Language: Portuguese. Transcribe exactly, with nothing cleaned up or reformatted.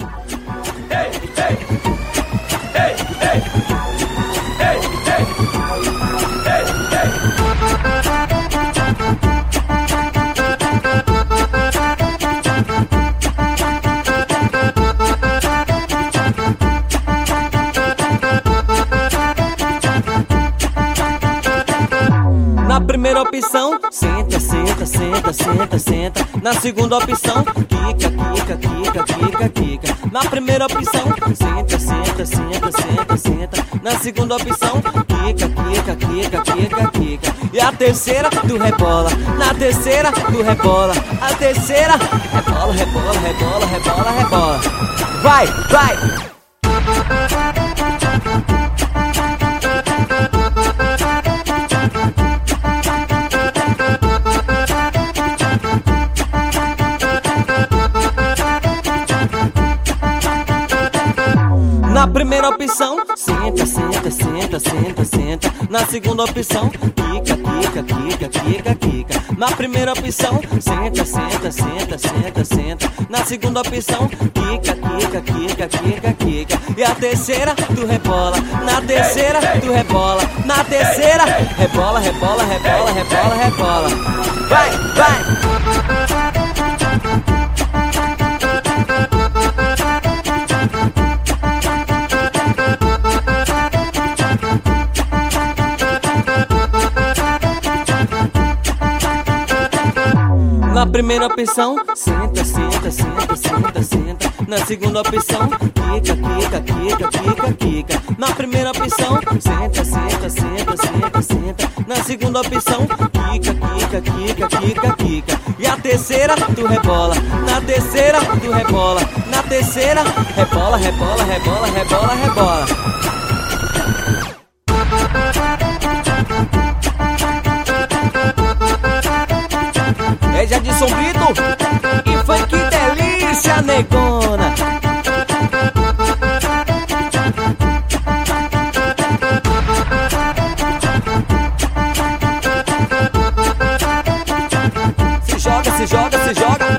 Na primeira opção, senta, senta, senta, senta, senta. Na segunda opção, quica, quica, quica, quica, quica. Na primeira opção, senta, senta, senta, senta, senta. Na segunda opção, quica, quica, quica, quica, quica. E a terceira, do rebola. Na terceira, do rebola. A terceira, rebola, rebola, rebola, rebola, rebola. Vai, vai! Na primeira opção, senta, senta, senta, senta, senta. Na segunda opção, quica, quica, quica, quica, quica. Na primeira opção, senta, senta, senta, senta, senta. Na segunda opção, quica, quica, quica, quica, quica. E a terceira, do rebola. Na terceira, do rebola. Na terceira, rebola, rebola, rebola, rebola, rebola. Vai, vai! Na primeira opção, senta, senta, senta, senta, senta. Na segunda opção, quica, quica, quica, quica, quica. Na primeira opção, senta, senta, senta, senta, senta. Na segunda opção, quica, quica, quica, quica, quica. E a terceira, do rebola. Na terceira, do rebola. Na terceira, rebola, rebola, rebola, rebola, rebola. É Jadson Brito e foi que delícia, negona. Se joga, se joga, se joga.